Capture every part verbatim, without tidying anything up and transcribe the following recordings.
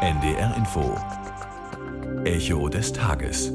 N D R Info. Echo des Tages.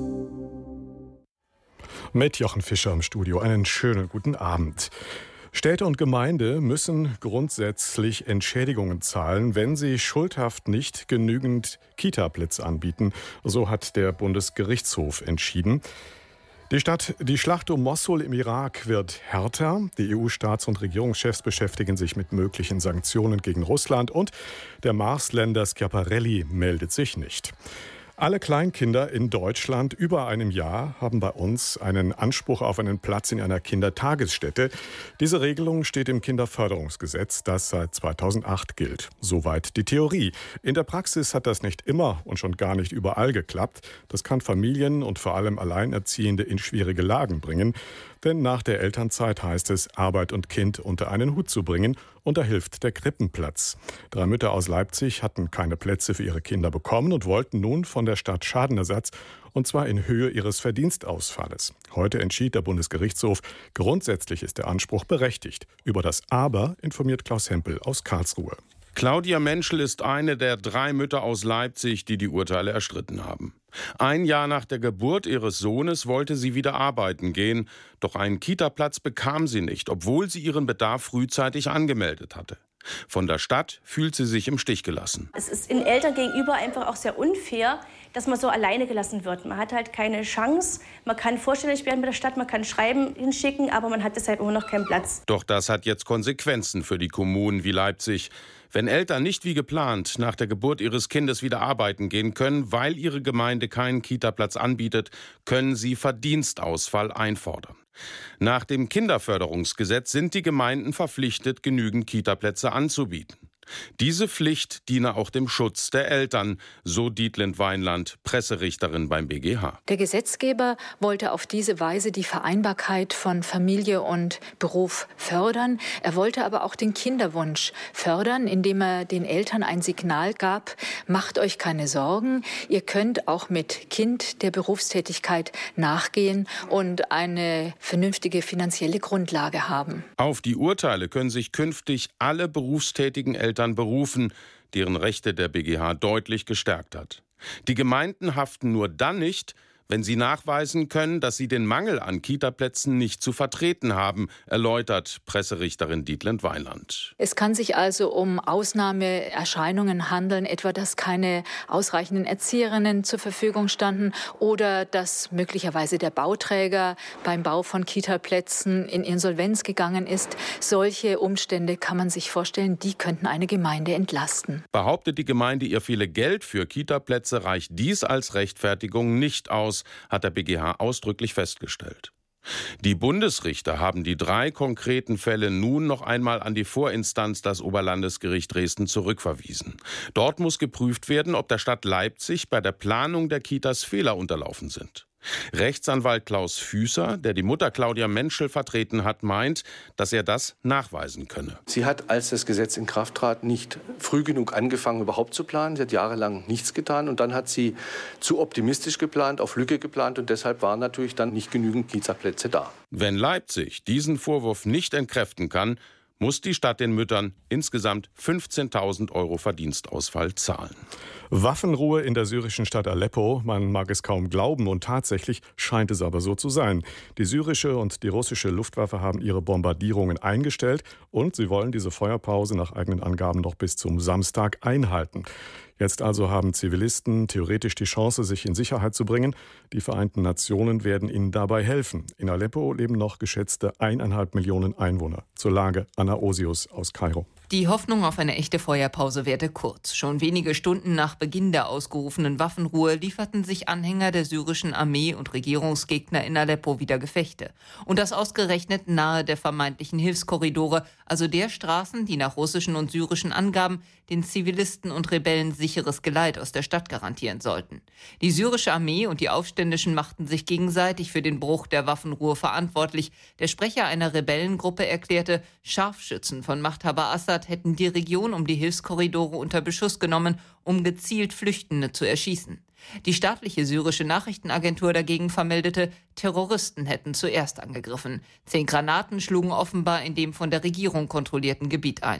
Mit Jochen Fischer im Studio. Einen schönen guten Abend. Städte und Gemeinde müssen grundsätzlich Entschädigungen zahlen, wenn sie schuldhaft nicht genügend Kita-Plätze anbieten. So hat der Bundesgerichtshof entschieden. Die Stadt, die Schlacht um Mossul im Irak wird härter. Die E U-Staats- und Regierungschefs beschäftigen sich mit möglichen Sanktionen gegen Russland und der Marsländer Schiaparelli meldet sich nicht. Alle Kleinkinder in Deutschland über einem Jahr haben bei uns einen Anspruch auf einen Platz in einer Kindertagesstätte. Diese Regelung steht im Kinderförderungsgesetz, das seit zweitausendacht gilt. Soweit die Theorie. In der Praxis hat das nicht immer und schon gar nicht überall geklappt. Das kann Familien und vor allem Alleinerziehende in schwierige Lagen bringen. Denn nach der Elternzeit heißt es, Arbeit und Kind unter einen Hut zu bringen. Und da hilft der Krippenplatz. Drei Mütter aus Leipzig hatten keine Plätze für ihre Kinder bekommen und wollten nun von der Stadt Schadenersatz, und zwar in Höhe ihres Verdienstausfalles. Heute entschied der Bundesgerichtshof, grundsätzlich ist der Anspruch berechtigt. Über das Aber informiert Klaus Hempel aus Karlsruhe. Claudia Menschel ist eine der drei Mütter aus Leipzig, die die Urteile erstritten haben. Ein Jahr nach der Geburt ihres Sohnes wollte sie wieder arbeiten gehen, doch einen Kita-Platz bekam sie nicht, obwohl sie ihren Bedarf frühzeitig angemeldet hatte. Von der Stadt fühlt sie sich im Stich gelassen. Es ist den Eltern gegenüber einfach auch sehr unfair, dass man so alleine gelassen wird. Man hat halt keine Chance, man kann vorstellig werden mit der Stadt, man kann Schreiben hinschicken, aber man hat deshalb immer noch keinen Platz. Doch das hat jetzt Konsequenzen für die Kommunen wie Leipzig. Wenn Eltern nicht wie geplant nach der Geburt ihres Kindes wieder arbeiten gehen können, weil ihre Gemeinde keinen Kita-Platz anbietet, können sie Verdienstausfall einfordern. Nach dem Kinderförderungsgesetz sind die Gemeinden verpflichtet, genügend Kita-Plätze anzubieten. Diese Pflicht diene auch dem Schutz der Eltern, so Dietlind Weinland, Presserichterin beim B G H. Der Gesetzgeber wollte auf diese Weise die Vereinbarkeit von Familie und Beruf fördern. Er wollte aber auch den Kinderwunsch fördern, indem er den Eltern ein Signal gab: Macht euch keine Sorgen, ihr könnt auch mit Kind der Berufstätigkeit nachgehen und eine vernünftige finanzielle Grundlage haben. Auf die Urteile können sich künftig alle berufstätigen Eltern berufen, deren Rechte der B G H deutlich gestärkt hat. Die Gemeinden haften nur dann nicht, wenn sie nachweisen können, dass sie den Mangel an Kita-Plätzen nicht zu vertreten haben, erläutert Presserichterin Dietlind Weinland. Es kann sich also um Ausnahmeerscheinungen handeln, etwa dass keine ausreichenden Erzieherinnen zur Verfügung standen oder dass möglicherweise der Bauträger beim Bau von Kita-Plätzen in Insolvenz gegangen ist. Solche Umstände kann man sich vorstellen, die könnten eine Gemeinde entlasten. Behauptet die Gemeinde, ihr fehle Geld für Kita-Plätze, reicht dies als Rechtfertigung nicht aus, hat der B G H ausdrücklich festgestellt. Die Bundesrichter haben die drei konkreten Fälle nun noch einmal an die Vorinstanz, das Oberlandesgericht Dresden, zurückverwiesen. Dort muss geprüft werden, ob der Stadt Leipzig bei der Planung der Kitas Fehler unterlaufen sind. Rechtsanwalt Klaus Füßer, der die Mutter Claudia Menschel vertreten hat, meint, dass er das nachweisen könne. Sie hat, als das Gesetz in Kraft trat, nicht früh genug angefangen, überhaupt zu planen. Sie hat jahrelang nichts getan und dann hat sie zu optimistisch geplant, auf Lücke geplant und deshalb waren natürlich dann nicht genügend Kita-Plätze da. Wenn Leipzig diesen Vorwurf nicht entkräften kann, muss die Stadt den Müttern insgesamt fünfzehntausend Euro Verdienstausfall zahlen. Waffenruhe in der syrischen Stadt Aleppo. Man mag es kaum glauben und tatsächlich scheint es aber so zu sein. Die syrische und die russische Luftwaffe haben ihre Bombardierungen eingestellt und sie wollen diese Feuerpause nach eigenen Angaben noch bis zum Samstag einhalten. Jetzt also haben Zivilisten theoretisch die Chance, sich in Sicherheit zu bringen. Die Vereinten Nationen werden ihnen dabei helfen. In Aleppo leben noch geschätzte eineinhalb Millionen Einwohner. Zur Lage Anna Osius aus Kairo. Die Hoffnung auf eine echte Feuerpause währte kurz. Schon wenige Stunden nach Beginn der ausgerufenen Waffenruhe lieferten sich Anhänger der syrischen Armee und Regierungsgegner in Aleppo wieder Gefechte. Und das ausgerechnet nahe der vermeintlichen Hilfskorridore, also der Straßen, die nach russischen und syrischen Angaben den Zivilisten und Rebellen sicheres Geleit aus der Stadt garantieren sollten. Die syrische Armee und die Aufständischen machten sich gegenseitig für den Bruch der Waffenruhe verantwortlich. Der Sprecher einer Rebellengruppe erklärte, Scharfschützen von Machthaber Assad hätten die Region um die Hilfskorridore unter Beschuss genommen, um gezielt Flüchtende zu erschießen. Die staatliche syrische Nachrichtenagentur dagegen vermeldete, Terroristen hätten zuerst angegriffen. Zehn Granaten schlugen offenbar in dem von der Regierung kontrollierten Gebiet ein.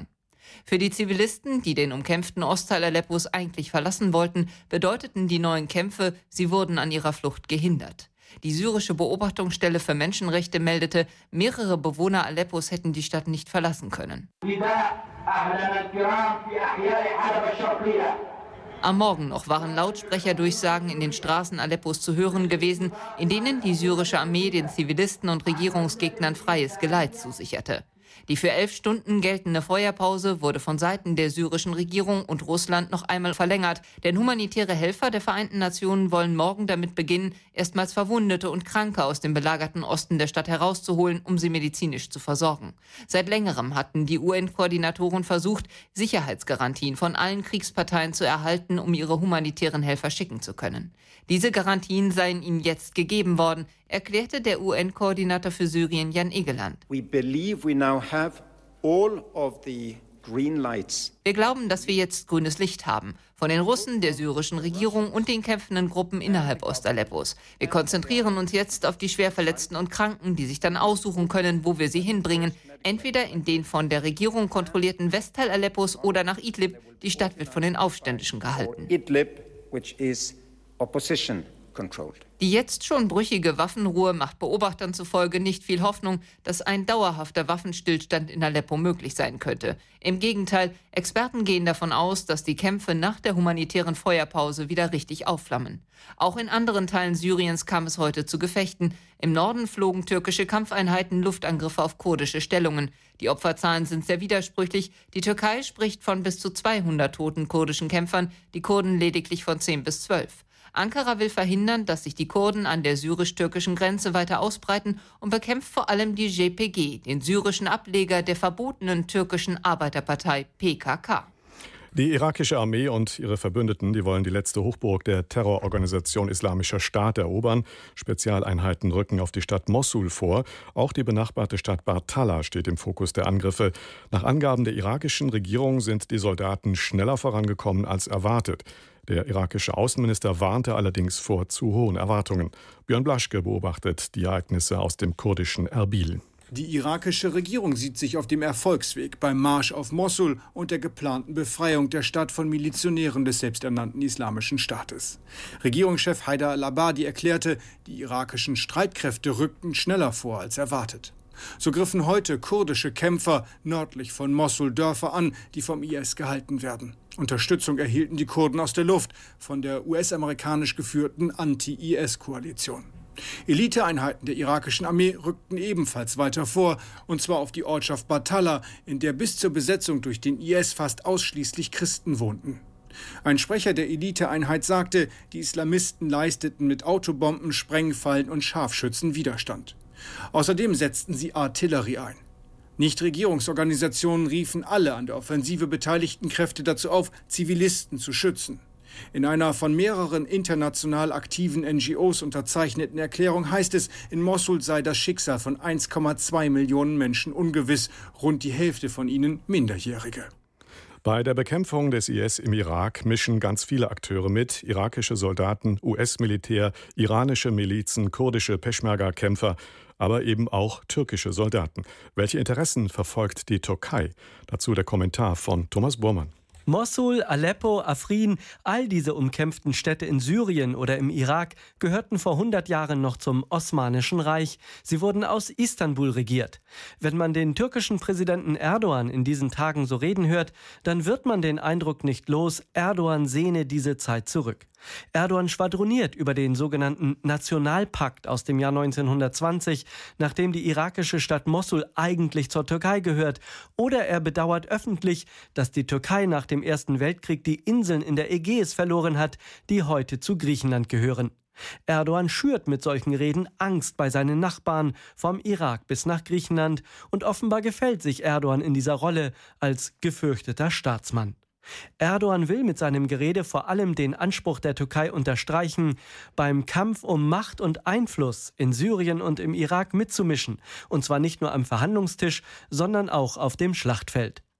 Für die Zivilisten, die den umkämpften Ostteil Aleppos eigentlich verlassen wollten, bedeuteten die neuen Kämpfe, sie wurden an ihrer Flucht gehindert. Die syrische Beobachtungsstelle für Menschenrechte meldete, mehrere Bewohner Aleppos hätten die Stadt nicht verlassen können. Am Morgen noch waren Lautsprecherdurchsagen in den Straßen Aleppos zu hören gewesen, in denen die syrische Armee den Zivilisten und Regierungsgegnern freies Geleit zusicherte. Die für elf Stunden geltende Feuerpause wurde von Seiten der syrischen Regierung und Russland noch einmal verlängert, denn humanitäre Helfer der Vereinten Nationen wollen morgen damit beginnen, erstmals Verwundete und Kranke aus dem belagerten Osten der Stadt herauszuholen, um sie medizinisch zu versorgen. Seit längerem hatten die U N-Koordinatoren versucht, Sicherheitsgarantien von allen Kriegsparteien zu erhalten, um ihre humanitären Helfer schicken zu können. Diese Garantien seien ihnen jetzt gegeben worden, erklärte der U N-Koordinator für Syrien Jan Egeland. We believe we now have all of the green lights. Wir glauben, dass wir jetzt grünes Licht haben. Von den Russen, der syrischen Regierung und den kämpfenden Gruppen innerhalb Ostaleppos. Wir konzentrieren uns jetzt auf die Schwerverletzten und Kranken, die sich dann aussuchen können, wo wir sie hinbringen. Entweder in den von der Regierung kontrollierten Westteil Aleppos oder nach Idlib. Die Stadt wird von den Aufständischen gehalten. Idlib, which is opposition controlled. Die jetzt schon brüchige Waffenruhe macht Beobachtern zufolge nicht viel Hoffnung, dass ein dauerhafter Waffenstillstand in Aleppo möglich sein könnte. Im Gegenteil, Experten gehen davon aus, dass die Kämpfe nach der humanitären Feuerpause wieder richtig aufflammen. Auch in anderen Teilen Syriens kam es heute zu Gefechten. Im Norden flogen türkische Kampfeinheiten Luftangriffe auf kurdische Stellungen. Die Opferzahlen sind sehr widersprüchlich. Die Türkei spricht von bis zu zweihundert toten kurdischen Kämpfern, die Kurden lediglich von zehn bis zwölf. Ankara will verhindern, dass sich die Kurden an der syrisch-türkischen Grenze weiter ausbreiten und bekämpft vor allem die J P G, den syrischen Ableger der verbotenen türkischen Arbeiterpartei P K K. Die irakische Armee und ihre Verbündeten, die wollen die letzte Hochburg der Terrororganisation Islamischer Staat erobern. Spezialeinheiten rücken auf die Stadt Mossul vor. Auch die benachbarte Stadt Bartalla steht im Fokus der Angriffe. Nach Angaben der irakischen Regierung sind die Soldaten schneller vorangekommen als erwartet. Der irakische Außenminister warnte allerdings vor zu hohen Erwartungen. Björn Blaschke beobachtet die Ereignisse aus dem kurdischen Erbil. Die irakische Regierung sieht sich auf dem Erfolgsweg beim Marsch auf Mossul und der geplanten Befreiung der Stadt von Milizionären des selbsternannten Islamischen Staates. Regierungschef Haider al-Abadi erklärte, die irakischen Streitkräfte rückten schneller vor als erwartet. So griffen heute kurdische Kämpfer nördlich von Mossul Dörfer an, die vom I S gehalten werden. Unterstützung erhielten die Kurden aus der Luft von der U S-amerikanisch geführten Anti-I S-Koalition. Eliteeinheiten der irakischen Armee rückten ebenfalls weiter vor, und zwar auf die Ortschaft Bartalla, in der bis zur Besetzung durch den I S fast ausschließlich Christen wohnten. Ein Sprecher der Eliteeinheit sagte, die Islamisten leisteten mit Autobomben, Sprengfallen und Scharfschützen Widerstand. Außerdem setzten sie Artillerie ein. Nichtregierungsorganisationen riefen alle an der Offensive beteiligten Kräfte dazu auf, Zivilisten zu schützen. In einer von mehreren international aktiven N G Os unterzeichneten Erklärung heißt es, in Mossul sei das Schicksal von eins Komma zwei Millionen Menschen ungewiss, rund die Hälfte von ihnen Minderjährige. Bei der Bekämpfung des I S im Irak mischen ganz viele Akteure mit. Irakische Soldaten, U S-Militär, iranische Milizen, kurdische Peschmerga-Kämpfer, aber eben auch türkische Soldaten. Welche Interessen verfolgt die Türkei? Dazu der Kommentar von Thomas Bormann. Mossul, Aleppo, Afrin, all diese umkämpften Städte in Syrien oder im Irak gehörten vor hundert Jahren noch zum Osmanischen Reich. Sie wurden aus Istanbul regiert. Wenn man den türkischen Präsidenten Erdogan in diesen Tagen so reden hört, dann wird man den Eindruck nicht los, Erdogan sehne diese Zeit zurück. Erdogan schwadroniert über den sogenannten Nationalpakt aus dem Jahr neunzehnhundertzwanzig, nachdem die irakische Stadt Mossul eigentlich zur Türkei gehört. Oder er bedauert öffentlich, dass die Türkei nach dem Ersten Weltkrieg die Inseln in der Ägäis verloren hat, die heute zu Griechenland gehören. Erdogan schürt mit solchen Reden Angst bei seinen Nachbarn, vom Irak bis nach Griechenland, und offenbar gefällt sich Erdogan in dieser Rolle als gefürchteter Staatsmann. Erdogan will mit seinem Gerede vor allem den Anspruch der Türkei unterstreichen, beim Kampf um Macht und Einfluss in Syrien und im Irak mitzumischen, und zwar nicht nur am Verhandlungstisch, sondern auch auf dem Schlachtfeld.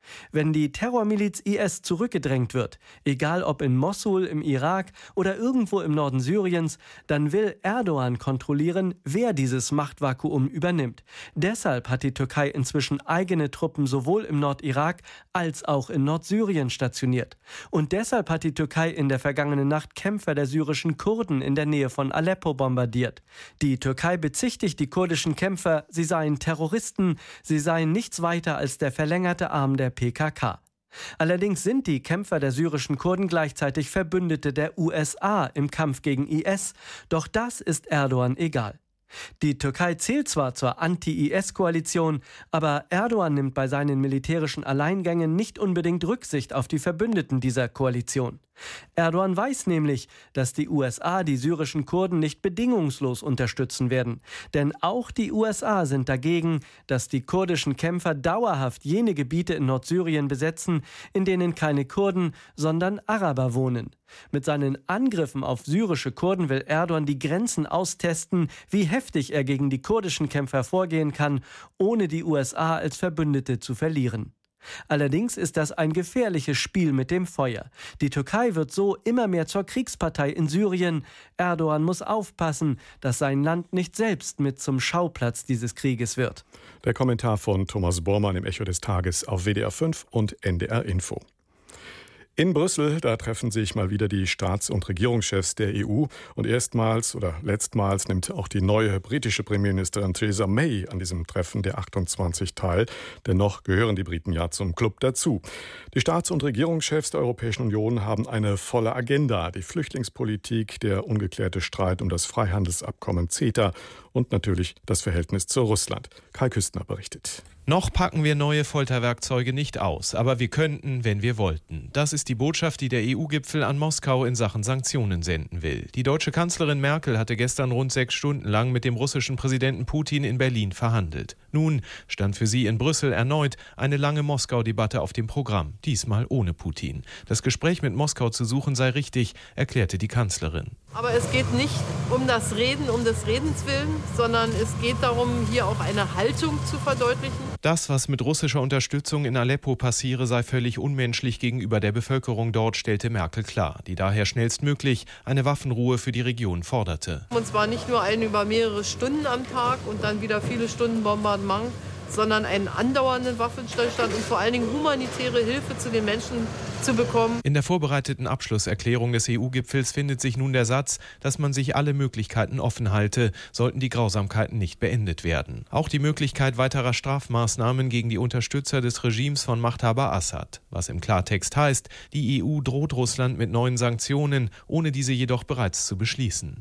Wenn die Terrormiliz I S zurückgedrängt wird, egal ob in Mossul im Irak oder irgendwo im Norden Syriens, dann will Erdogan kontrollieren, wer dieses Machtvakuum übernimmt. Deshalb hat die Türkei inzwischen eigene Truppen sowohl im Nordirak als auch in Nordsyrien stationiert. Und deshalb hat die Türkei in der vergangenen Nacht Kämpfer der syrischen Kurden in der Nähe von Aleppo bombardiert. Die Türkei bezichtigt die kurdischen Kämpfer, sie seien Terroristen, sie seien nichts weiter als der verlängerte Arm der P K K. Allerdings sind die Kämpfer der syrischen Kurden gleichzeitig Verbündete der U S A im Kampf gegen I S, doch das ist Erdogan egal. Die Türkei zählt zwar zur Anti-I S-Koalition, aber Erdogan nimmt bei seinen militärischen Alleingängen nicht unbedingt Rücksicht auf die Verbündeten dieser Koalition. Erdogan weiß nämlich, dass die U S A die syrischen Kurden nicht bedingungslos unterstützen werden. Denn auch die U S A sind dagegen, dass die kurdischen Kämpfer dauerhaft jene Gebiete in Nordsyrien besetzen, in denen keine Kurden, sondern Araber wohnen. Mit seinen Angriffen auf syrische Kurden will Erdogan die Grenzen austesten, wie heftig er gegen die kurdischen Kämpfer vorgehen kann, ohne die U S A als Verbündete zu verlieren. Allerdings ist das ein gefährliches Spiel mit dem Feuer. Die Türkei wird so immer mehr zur Kriegspartei in Syrien. Erdogan muss aufpassen, dass sein Land nicht selbst mit zum Schauplatz dieses Krieges wird. Der Kommentar von Thomas Bormann im Echo des Tages auf W D R fünf und N D R Info. In Brüssel, da treffen sich mal wieder die Staats- und Regierungschefs der E U. Und erstmals oder letztmals nimmt auch die neue britische Premierministerin Theresa May an diesem Treffen der achtundzwanzig teil. Dennoch gehören die Briten ja zum Club dazu. Die Staats- und Regierungschefs der Europäischen Union haben eine volle Agenda. Die Flüchtlingspolitik, der ungeklärte Streit um das Freihandelsabkommen CETA und natürlich das Verhältnis zu Russland. Kai Küstner berichtet. Noch packen wir neue Folterwerkzeuge nicht aus, aber wir könnten, wenn wir wollten. Das ist die Botschaft, die der E U-Gipfel an Moskau in Sachen Sanktionen senden will. Die deutsche Kanzlerin Merkel hatte gestern rund sechs Stunden lang mit dem russischen Präsidenten Putin in Berlin verhandelt. Nun stand für sie in Brüssel erneut eine lange Moskau-Debatte auf dem Programm, diesmal ohne Putin. Das Gespräch mit Moskau zu suchen sei richtig, erklärte die Kanzlerin. Aber es geht nicht um das Reden, um des Redens willen, sondern es geht darum, hier auch eine Haltung zu verdeutlichen. Das, was mit russischer Unterstützung in Aleppo passiere, sei völlig unmenschlich gegenüber der Bevölkerung dort, stellte Merkel klar, die daher schnellstmöglich eine Waffenruhe für die Region forderte. Und zwar nicht nur einen über mehrere Stunden am Tag und dann wieder viele Stunden Bombardement, sondern einen andauernden Waffenstillstand und vor allen Dingen humanitäre Hilfe zu den Menschen zu bekommen. In der vorbereiteten Abschlusserklärung des E U-Gipfels findet sich nun der Satz, dass man sich alle Möglichkeiten offen halte, sollten die Grausamkeiten nicht beendet werden. Auch die Möglichkeit weiterer Strafmaßnahmen gegen die Unterstützer des Regimes von Machthaber Assad. Was im Klartext heißt, die E U droht Russland mit neuen Sanktionen, ohne diese jedoch bereits zu beschließen.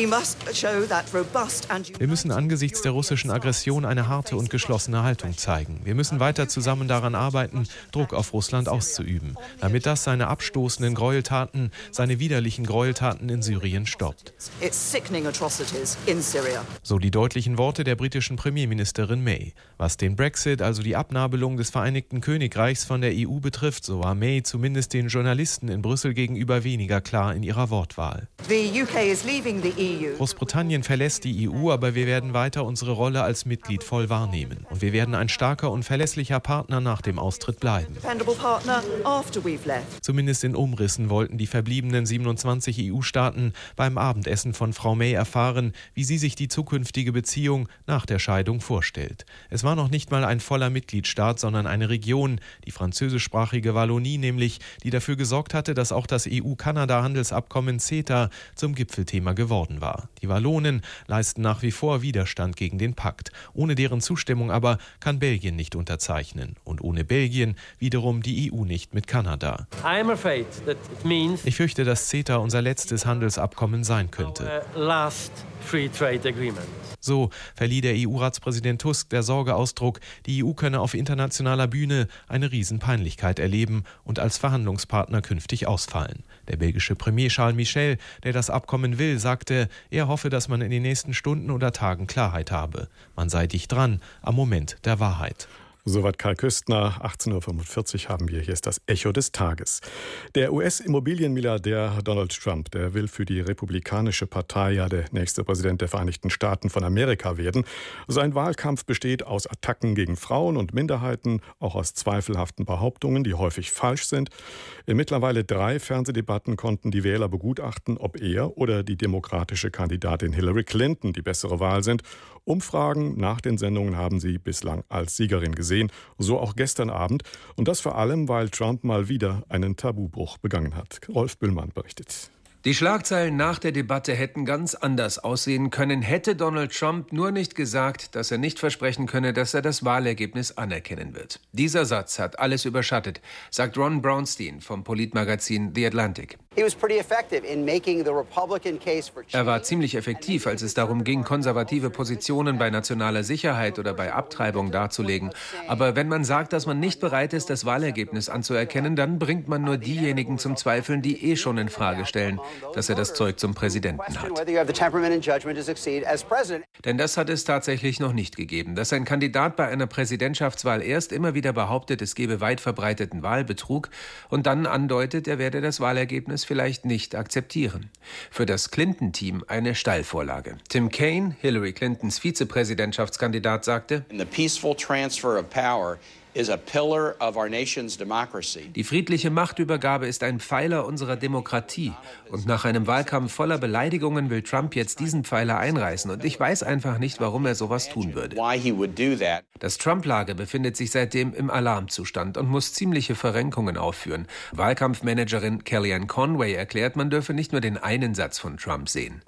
Wir müssen angesichts der russischen Aggression eine harte und geschlossene Haltung zeigen. Wir müssen weiter zusammen daran arbeiten, Druck auf Russland auszuüben, damit das seine abstoßenden Gräueltaten, seine widerlichen Gräueltaten in Syrien stoppt. So die deutlichen Worte der britischen Premierministerin May. Was den Brexit, also die Abnabelung des Vereinigten Königreichs von der E U betrifft, so war May zumindest den Journalisten in Brüssel gegenüber weniger klar in ihrer Wortwahl. Großbritannien verlässt die E U, aber wir werden weiter unsere Rolle als Mitglied voll wahrnehmen. Und wir werden ein starker und verlässlicher Partner nach dem Austritt bleiben. Zumindest in Umrissen wollten die verbliebenen siebenundzwanzig E U-Staaten beim Abendessen von Frau May erfahren, wie sie sich die zukünftige Beziehung nach der Scheidung vorstellt. Es war noch nicht mal ein voller Mitgliedstaat, sondern eine Region, die französischsprachige Wallonie nämlich, die dafür gesorgt hatte, dass auch das E U-Kanada-Handelsabkommen CETA zum Gipfelthema geworden war. Die Wallonen leisten nach wie vor Widerstand gegen den Pakt. Ohne deren Zustimmung aber kann Belgien nicht unterzeichnen. Und ohne Belgien wiederum die E U nicht mit Kanada. Ich fürchte, dass CETA unser letztes Handelsabkommen sein könnte. So verlieh der E U-Ratspräsident Tusk der Sorge Ausdruck, die E U könne auf internationaler Bühne eine Riesenpeinlichkeit erleben und als Verhandlungspartner künftig ausfallen. Der belgische Premier Charles Michel, der das Abkommen will, sagte, er hoffe, dass man in den nächsten Stunden oder Tagen Klarheit habe. Man sei dicht dran am Moment der Wahrheit. Soweit Karl Küstner. achtzehn Uhr fünfundvierzig haben wir. Hier ist das Echo des Tages. Der U S-Immobilienmilliardär Donald Trump, der will für die Republikanische Partei ja der nächste Präsident der Vereinigten Staaten von Amerika werden. Sein Wahlkampf besteht aus Attacken gegen Frauen und Minderheiten, auch aus zweifelhaften Behauptungen, die häufig falsch sind. In mittlerweile drei Fernsehdebatten konnten die Wähler begutachten, ob er oder die demokratische Kandidatin Hillary Clinton die bessere Wahl sind. Umfragen nach den Sendungen haben sie bislang als Siegerin gesehen, so auch gestern Abend. Und das vor allem, weil Trump mal wieder einen Tabubruch begangen hat. Rolf Bühlmann berichtet. Die Schlagzeilen nach der Debatte hätten ganz anders aussehen können, hätte Donald Trump nur nicht gesagt, dass er nicht versprechen könne, dass er das Wahlergebnis anerkennen wird. Dieser Satz hat alles überschattet, sagt Ron Brownstein vom Politmagazin The Atlantic. Er war ziemlich effektiv, als es darum ging, konservative Positionen bei nationaler Sicherheit oder bei Abtreibung darzulegen. Aber wenn man sagt, dass man nicht bereit ist, das Wahlergebnis anzuerkennen, dann bringt man nur diejenigen zum Zweifeln, die eh schon in Frage stellen, dass er das Zeug zum Präsidenten hat. Denn das hat es tatsächlich noch nicht gegeben. Dass ein Kandidat bei einer Präsidentschaftswahl erst immer wieder behauptet, es gebe weit verbreiteten Wahlbetrug und dann andeutet, er werde das Wahlergebnis vielleicht nicht akzeptieren. Für das Clinton-Team eine Steilvorlage. Tim Kaine, Hillary Clintons Vizepräsidentschaftskandidat, sagte: In the peaceful transfer of power is a pillar of our nation's democracy. Die friedliche Machtübergabe ist ein Pfeiler unserer Demokratie. Und nach einem Wahlkampf voller Beleidigungen will Trump jetzt diesen Pfeiler einreißen. Und ich weiß einfach nicht, warum er sowas tun würde. Das Trump-Lager befindet sich seitdem im Alarmzustand und muss ziemliche Verrenkungen aufführen. Wahlkampfmanagerin Kellyanne Conway erklärt, man dürfe nicht nur den einen Satz von Trump sehen.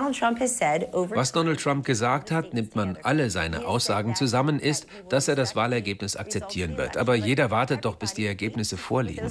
Was Donald Trump gesagt hat, nimmt man alle seine Aussagen zusammen, ist, dass er das Wahlergebnis akzeptiert wird. Aber jeder wartet doch, bis die Ergebnisse vorliegen.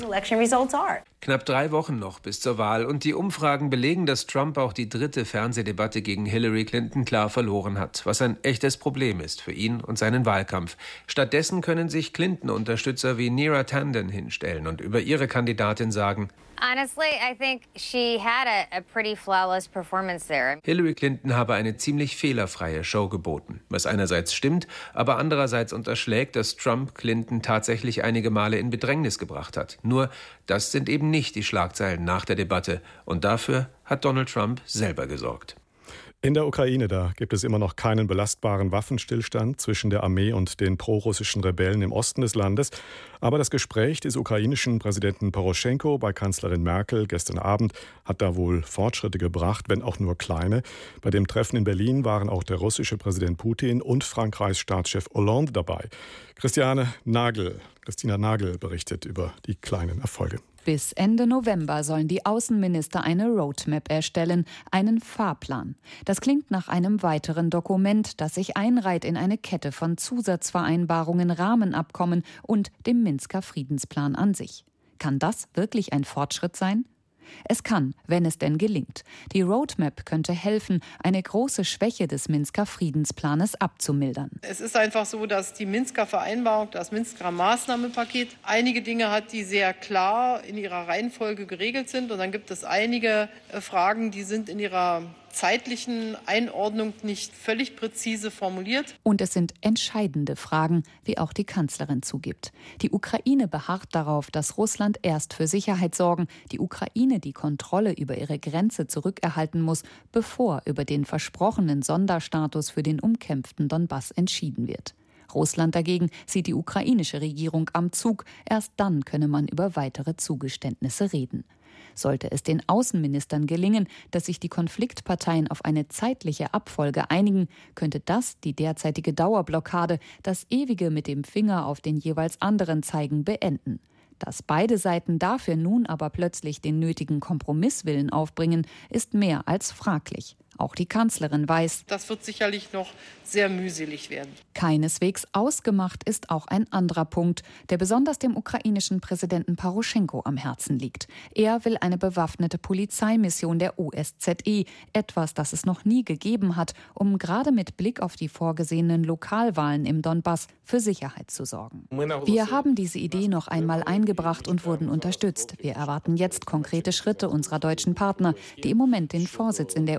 Knapp drei Wochen noch bis zur Wahl und die Umfragen belegen, dass Trump auch die dritte Fernsehdebatte gegen Hillary Clinton klar verloren hat, was ein echtes Problem ist für ihn und seinen Wahlkampf. Stattdessen können sich Clinton-Unterstützer wie Neera Tanden hinstellen und über ihre Kandidatin sagen: Honestly, I think she had a, a pretty flawless performance there. Hillary Clinton habe eine ziemlich fehlerfreie Show geboten, was einerseits stimmt, aber andererseits unterschlägt, dass Trump Clinton tatsächlich einige Male in Bedrängnis gebracht hat. Nur, das sind eben nicht die Schlagzeilen nach der Debatte und dafür hat Donald Trump selber gesorgt. In der Ukraine, da gibt es immer noch keinen belastbaren Waffenstillstand zwischen der Armee und den prorussischen Rebellen im Osten des Landes. Aber das Gespräch des ukrainischen Präsidenten Poroschenko bei Kanzlerin Merkel gestern Abend hat da wohl Fortschritte gebracht, wenn auch nur kleine. Bei dem Treffen in Berlin waren auch der russische Präsident Putin und Frankreichs Staatschef Hollande dabei. Christiane Nagel, Christina Nagel berichtet über die kleinen Erfolge. Bis Ende November sollen die Außenminister eine Roadmap erstellen, einen Fahrplan. Das klingt nach einem weiteren Dokument, das sich einreiht in eine Kette von Zusatzvereinbarungen, Rahmenabkommen und dem Minsker Friedensplan an sich. Kann das wirklich ein Fortschritt sein? Es kann, wenn es denn gelingt. Die Roadmap könnte helfen, eine große Schwäche des Minsker Friedensplanes abzumildern. Es ist einfach so, dass die Minsker Vereinbarung, das Minsker Maßnahmenpaket, einige Dinge hat, die sehr klar in ihrer Reihenfolge geregelt sind. Und dann gibt es einige Fragen, die sind in ihrer zeitlichen Einordnung nicht völlig präzise formuliert. Und es sind entscheidende Fragen, wie auch die Kanzlerin zugibt. Die Ukraine beharrt darauf, dass Russland erst für Sicherheit sorgen, die Ukraine die Kontrolle über ihre Grenze zurückerhalten muss, bevor über den versprochenen Sonderstatus für den umkämpften Donbass entschieden wird. Russland dagegen sieht die ukrainische Regierung am Zug. Erst dann könne man über weitere Zugeständnisse reden. Sollte es den Außenministern gelingen, dass sich die Konfliktparteien auf eine zeitliche Abfolge einigen, könnte das die derzeitige Dauerblockade, das ewige mit dem Finger auf den jeweils anderen zeigen, beenden. Dass beide Seiten dafür nun aber plötzlich den nötigen Kompromisswillen aufbringen, ist mehr als fraglich. Auch die Kanzlerin weiß, das wird sicherlich noch sehr mühselig werden. Keineswegs ausgemacht ist auch ein anderer Punkt, der besonders dem ukrainischen Präsidenten Poroschenko am Herzen liegt. Er will eine bewaffnete Polizeimission der O S Z E, etwas, das es noch nie gegeben hat, um gerade mit Blick auf die vorgesehenen Lokalwahlen im Donbass für Sicherheit zu sorgen. Wir haben diese Idee noch einmal eingebracht und wurden unterstützt. Wir erwarten jetzt konkrete Schritte unserer deutschen Partner, die im Moment den Vorsitz in der O S Z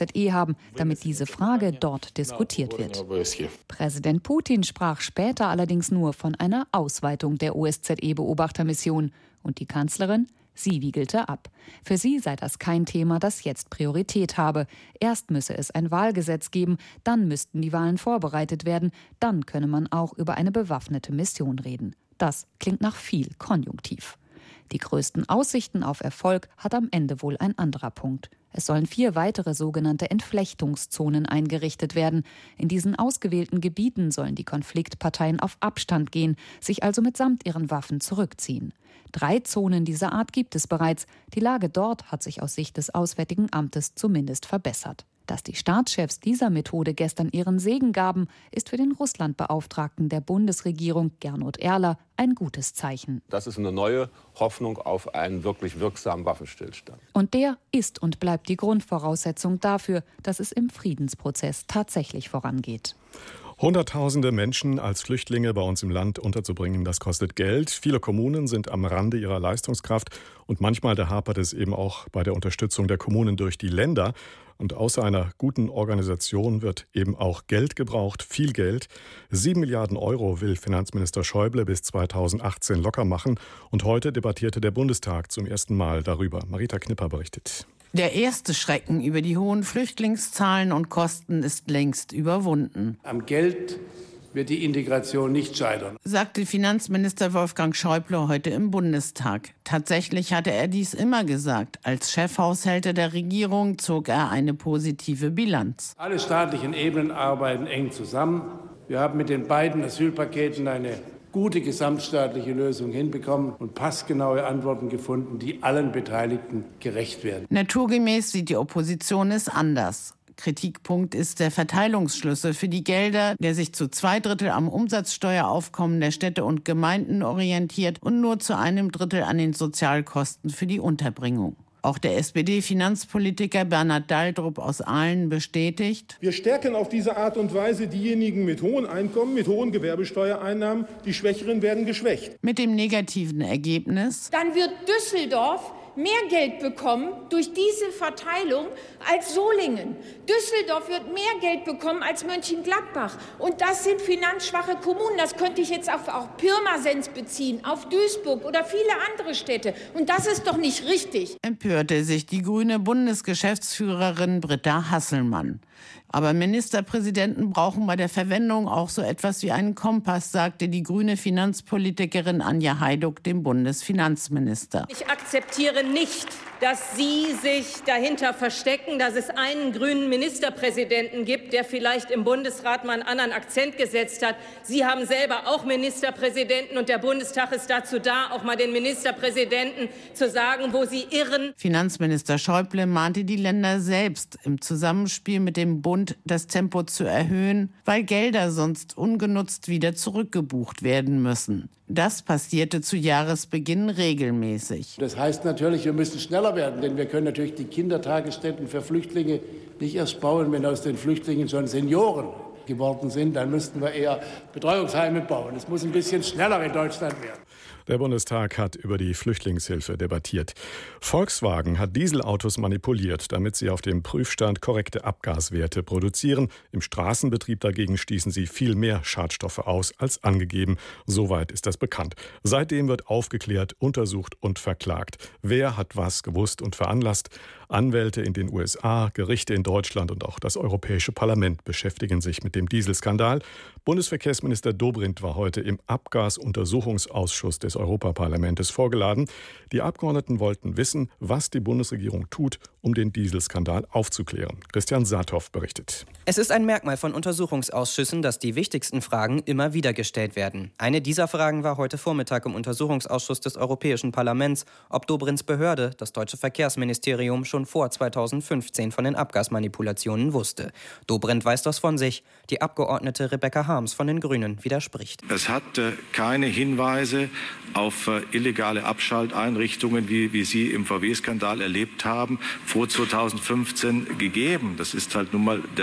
Z E haben, damit diese Frage dort diskutiert wird. Präsident Putin sprach später allerdings nur von einer Ausweitung der O S Z E-Beobachtermission. Und die Kanzlerin? Sie wiegelte ab. Für sie sei das kein Thema, das jetzt Priorität habe. Erst müsse es ein Wahlgesetz geben, dann müssten die Wahlen vorbereitet werden, dann könne man auch über eine bewaffnete Mission reden. Das klingt nach viel Konjunktiv. Die größten Aussichten auf Erfolg hat am Ende wohl ein anderer Punkt. Es sollen vier weitere sogenannte Entflechtungszonen eingerichtet werden. In diesen ausgewählten Gebieten sollen die Konfliktparteien auf Abstand gehen, sich also mitsamt ihren Waffen zurückziehen. Drei Zonen dieser Art gibt es bereits. Die Lage dort hat sich aus Sicht des Auswärtigen Amtes zumindest verbessert. Dass die Staatschefs dieser Methode gestern ihren Segen gaben, ist für den Russlandbeauftragten der Bundesregierung, Gernot Erler, ein gutes Zeichen. Das ist eine neue Hoffnung auf einen wirklich wirksamen Waffenstillstand. Und der ist und bleibt die Grundvoraussetzung dafür, dass es im Friedensprozess tatsächlich vorangeht. Hunderttausende Menschen als Flüchtlinge bei uns im Land unterzubringen, das kostet Geld. Viele Kommunen sind am Rande ihrer Leistungskraft und manchmal da hapert es eben auch bei der Unterstützung der Kommunen durch die Länder. Und außer einer guten Organisation wird eben auch Geld gebraucht, viel Geld. Sieben Milliarden Euro will Finanzminister Schäuble bis zweitausendachtzehn locker machen. Und heute debattierte der Bundestag zum ersten Mal darüber. Marita Knipper berichtet. Der erste Schrecken über die hohen Flüchtlingszahlen und Kosten ist längst überwunden. Am Geld wird die Integration nicht scheitern, sagte Finanzminister Wolfgang Schäuble heute im Bundestag. Tatsächlich hatte er dies immer gesagt. Als Chefhaushälter der Regierung zog er eine positive Bilanz. Alle staatlichen Ebenen arbeiten eng zusammen. Wir haben mit den beiden Asylpaketen eine gute gesamtstaatliche Lösung hinbekommen und passgenaue Antworten gefunden, die allen Beteiligten gerecht werden. Naturgemäß sieht die Opposition es anders. Kritikpunkt ist der Verteilungsschlüssel für die Gelder, der sich zu zwei Drittel am Umsatzsteueraufkommen der Städte und Gemeinden orientiert und nur zu einem Drittel an den Sozialkosten für die Unterbringung. Auch der S P D-Finanzpolitiker Bernhard Daldrup aus Aalen bestätigt: Wir stärken auf diese Art und Weise diejenigen mit hohen Einkommen, mit hohen Gewerbesteuereinnahmen. Die Schwächeren werden geschwächt. Mit dem negativen Ergebnis: Dann wird Düsseldorf mehr Geld bekommen durch diese Verteilung als Solingen. Düsseldorf wird mehr Geld bekommen als Mönchengladbach. Und das sind finanzschwache Kommunen. Das könnte ich jetzt auf, auf Pirmasens beziehen, auf Duisburg oder viele andere Städte. Und das ist doch nicht richtig. Empörte sich die grüne Bundesgeschäftsführerin Britta Hasselmann. Aber Ministerpräsidenten brauchen bei der Verwendung auch so etwas wie einen Kompass, sagte die grüne Finanzpolitikerin Anja Hajduk dem Bundesfinanzminister. Ich akzeptiere nicht, dass Sie sich dahinter verstecken, dass es einen grünen Ministerpräsidenten gibt, der vielleicht im Bundesrat mal einen anderen Akzent gesetzt hat. Sie haben selber auch Ministerpräsidenten und der Bundestag ist dazu da, auch mal den Ministerpräsidenten zu sagen, wo sie irren. Finanzminister Schäuble mahnte die Länder selbst im Zusammenspiel mit dem Bund das Tempo zu erhöhen, weil Gelder sonst ungenutzt wieder zurückgebucht werden müssen. Das passierte zu Jahresbeginn regelmäßig. Das heißt natürlich, wir müssen schneller werden, denn wir können natürlich die Kindertagesstätten für Flüchtlinge nicht erst bauen, wenn aus den Flüchtlingen schon Senioren geworden sind. Dann müssten wir eher Betreuungsheime bauen. Es muss ein bisschen schneller in Deutschland werden. Der Bundestag hat über die Flüchtlingshilfe debattiert. Volkswagen hat Dieselautos manipuliert, damit sie auf dem Prüfstand korrekte Abgaswerte produzieren. Im Straßenbetrieb dagegen stießen sie viel mehr Schadstoffe aus als angegeben. Soweit ist das bekannt. Seitdem wird aufgeklärt, untersucht und verklagt. Wer hat was gewusst und veranlasst? Anwälte in den U S A, Gerichte in Deutschland und auch das Europäische Parlament beschäftigen sich mit dem Dieselskandal. Bundesverkehrsminister Dobrindt war heute im Abgasuntersuchungsausschuss des Europaparlamentes vorgeladen. Die Abgeordneten wollten wissen, was die Bundesregierung tut, um den Dieselskandal aufzuklären. Christian Saathoff berichtet. Es ist ein Merkmal von Untersuchungsausschüssen, dass die wichtigsten Fragen immer wieder gestellt werden. Eine dieser Fragen war heute Vormittag im Untersuchungsausschuss des Europäischen Parlaments, ob Dobrindts Behörde, das deutsche Verkehrsministerium, schon vor zweitausendfünfzehn von den Abgasmanipulationen wusste. Dobrindt weist das von sich. Die Abgeordnete Rebecca Harms von den Grünen widerspricht. Es hat äh, keine Hinweise auf äh, illegale Abschalteinrichtungen, wie, wie Sie im V W-Skandal erlebt haben, vor zweitausendfünfzehn gegeben. Das ist halt nun mal der Fakt.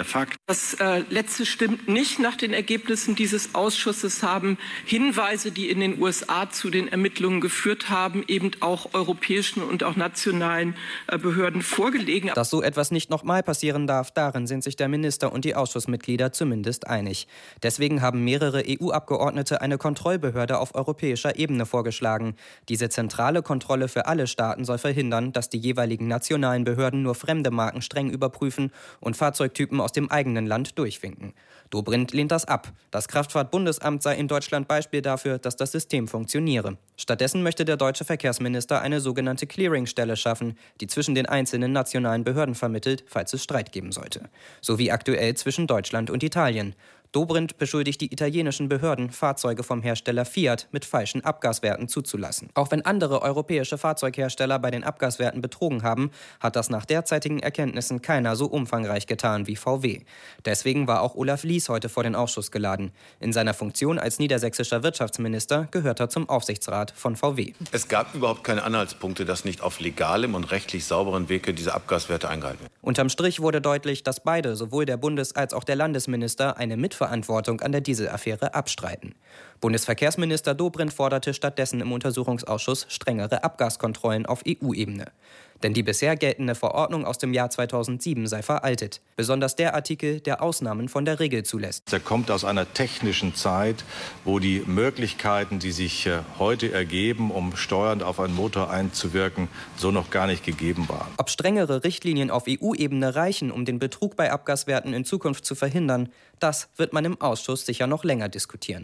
Das äh, Letzte stimmt nicht. Nach den Ergebnissen dieses Ausschusses haben Hinweise, die in den U S A zu den Ermittlungen geführt haben, eben auch europäischen und auch nationalen äh, Behörden vorgelegen. Dass so etwas nicht nochmal passieren darf, darin sind sich der Minister und die Ausschussmitglieder zumindest einig. Deswegen haben mehrere E U-Abgeordnete eine Kontrollbehörde auf europäischer Ebene vorgeschlagen. Diese zentrale Kontrolle für alle Staaten soll verhindern, dass die jeweiligen nationalen Behörden nur fremde Marken streng überprüfen und Fahrzeugtypen aus dem eigenen Land durchwinken. Dobrindt lehnt das ab. Das Kraftfahrtbundesamt sei in Deutschland Beispiel dafür, dass das System funktioniere. Stattdessen möchte der deutsche Verkehrsminister eine sogenannte Clearingstelle schaffen, die zwischen den einzelnen nationalen Behörden vermittelt, falls es Streit geben sollte. So wie aktuell zwischen Deutschland und Italien. Dobrindt beschuldigt die italienischen Behörden, Fahrzeuge vom Hersteller Fiat mit falschen Abgaswerten zuzulassen. Auch wenn andere europäische Fahrzeughersteller bei den Abgaswerten betrogen haben, hat das nach derzeitigen Erkenntnissen keiner so umfangreich getan wie V W. Deswegen war auch Olaf Lies heute vor den Ausschuss geladen. In seiner Funktion als niedersächsischer Wirtschaftsminister gehört er zum Aufsichtsrat von V W. Es gab überhaupt keine Anhaltspunkte, dass nicht auf legalem und rechtlich sauberen Wege diese Abgaswerte eingehalten werden. Unterm Strich wurde deutlich, dass beide, sowohl der Bundes- als auch der Landesminister, eine Mitverantwortung an der Dieselaffäre abstreiten. Bundesverkehrsminister Dobrindt forderte stattdessen im Untersuchungsausschuss strengere Abgaskontrollen auf E U-Ebene. Denn die bisher geltende Verordnung aus dem Jahr zweitausendsieben sei veraltet. Besonders der Artikel, der Ausnahmen von der Regel zulässt. Er kommt aus einer technischen Zeit, wo die Möglichkeiten, die sich heute ergeben, um steuernd auf einen Motor einzuwirken, so noch gar nicht gegeben waren. Ob strengere Richtlinien auf E U-Ebene reichen, um den Betrug bei Abgaswerten in Zukunft zu verhindern, das wird man im Ausschuss sicher noch länger diskutieren.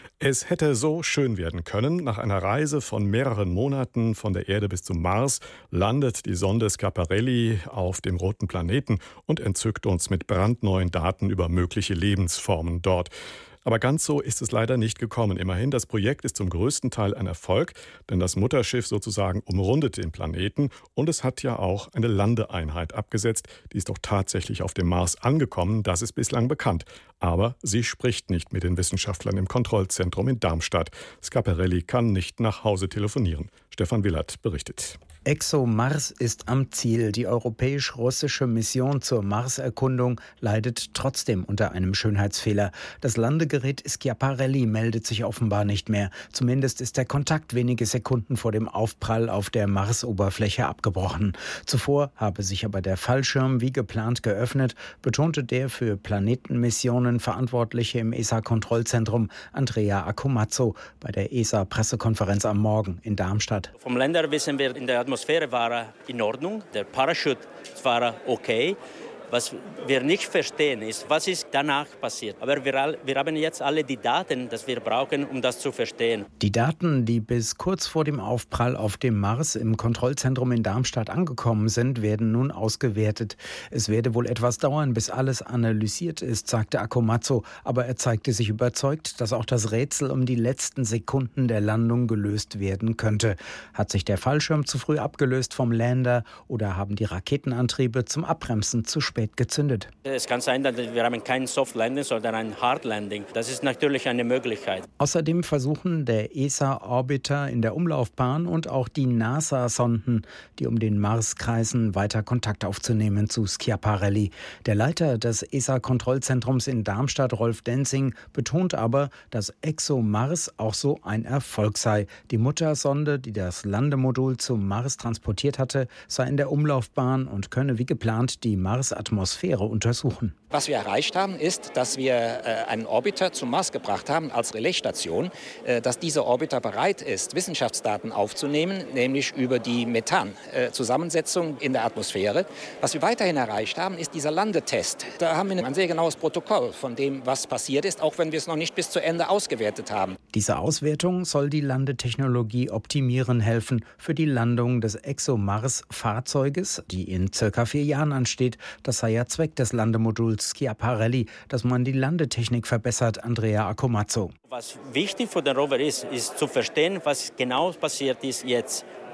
Es hätte so schön werden können. Nach einer Reise von mehreren Monaten von der Erde bis zum Mars landet die Sonde Schiaparelli auf dem roten Planeten und entzückt uns mit brandneuen Daten über mögliche Lebensformen dort. Aber ganz so ist es leider nicht gekommen. Immerhin, das Projekt ist zum größten Teil ein Erfolg, denn das Mutterschiff sozusagen umrundet den Planeten und es hat ja auch eine Landeeinheit abgesetzt. Die ist auch tatsächlich auf dem Mars angekommen, das ist bislang bekannt. Aber sie spricht nicht mit den Wissenschaftlern im Kontrollzentrum in Darmstadt. Schiaparelli kann nicht nach Hause telefonieren. Stefan Willert berichtet. ExoMars ist am Ziel. Die europäisch-russische Mission zur Marserkundung leidet trotzdem unter einem Schönheitsfehler. Das Landegerät Schiaparelli meldet sich offenbar nicht mehr. Zumindest ist der Kontakt wenige Sekunden vor dem Aufprall auf der Marsoberfläche abgebrochen. Zuvor habe sich aber der Fallschirm wie geplant geöffnet, betonte der für Planetenmissionen Verantwortliche im E S A-Kontrollzentrum Andrea Accomazzo bei der E S A-Pressekonferenz am Morgen in Darmstadt. Vom Länder wissen wir, in der Atmosphäre war er in Ordnung, der Parachute war okay. Was wir nicht verstehen ist, was ist danach passiert. Aber wir, all, wir haben jetzt alle die Daten, die wir brauchen, um das zu verstehen. Die Daten, die bis kurz vor dem Aufprall auf dem Mars im Kontrollzentrum in Darmstadt angekommen sind, werden nun ausgewertet. Es werde wohl etwas dauern, bis alles analysiert ist, sagte Accomazzo. Aber er zeigte sich überzeugt, dass auch das Rätsel um die letzten Sekunden der Landung gelöst werden könnte. Hat sich der Fallschirm zu früh abgelöst vom Lander oder haben die Raketenantriebe zum Abbremsen zu spät gezündet? Es kann sein, dass wir haben kein Soft Landing, sondern ein Hard Landing. Das ist natürlich eine Möglichkeit. Außerdem versuchen der E S A-Orbiter in der Umlaufbahn und auch die NASA-Sonden, die um den Mars kreisen, weiter Kontakt aufzunehmen zu Schiaparelli. Der Leiter des E S A-Kontrollzentrums in Darmstadt, Rolf Denzing, betont aber, dass ExoMars auch so ein Erfolg sei. Die Muttersonde, die das Landemodul zum Mars transportiert hatte, sei in der Umlaufbahn und könne wie geplant die Mars-Atmosphäre untersuchen. Was wir erreicht haben, ist, dass wir äh, einen Orbiter zum Mars gebracht haben als Relaisstation, äh, dass dieser Orbiter bereit ist, Wissenschaftsdaten aufzunehmen, nämlich über die Methanzusammensetzung äh, in der Atmosphäre. Was wir weiterhin erreicht haben, ist dieser Landetest. Da haben wir ein sehr genaues Protokoll von dem, was passiert ist, auch wenn wir es noch nicht bis zu Ende ausgewertet haben. Diese Auswertung soll die Landetechnologie optimieren helfen für die Landung des ExoMars-Fahrzeuges, die in circa vier Jahren ansteht. Das sei ja Zweck des Landemoduls Schiaparelli, dass man die Landetechnik verbessert, Andrea Accomazzo. Was wichtig für den Rover ist, ist zu verstehen, was genau passiert ist jetzt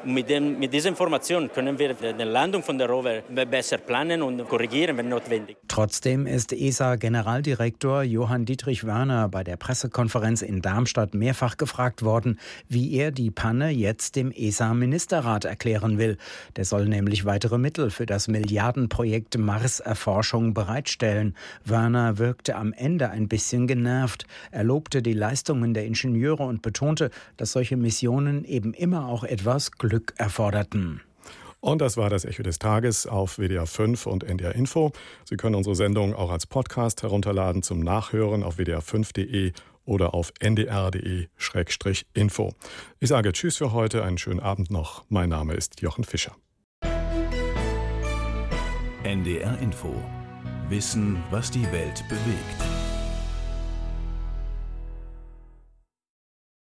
Und mit, dem, mit dieser Information können wir die Landung von der Rover besser planen und korrigieren, wenn notwendig. Trotzdem ist E S A-Generaldirektor Johann Dietrich Wörner bei der Pressekonferenz in Darmstadt mehrfach gefragt worden, wie er die Panne jetzt dem E S A-Ministerrat erklären will. Der soll nämlich weitere Mittel für das Milliardenprojekt Mars-Erforschung bereitstellen. Wörner wirkte am Ende ein bisschen genervt. Er lobte die Leistungen der Ingenieure und betonte, dass solche Missionen eben immer auch etwas Glück erforderten. Und das war das Echo des Tages auf W D R fünf und N D R Info. Sie können unsere Sendung auch als Podcast herunterladen zum Nachhören auf w d r fünf punkt d e oder auf n d r punkt d e Schrägstrich info. Ich sage Tschüss für heute, einen schönen Abend noch. Mein Name ist Jochen Fischer. N D R Info. Wissen, was die Welt bewegt.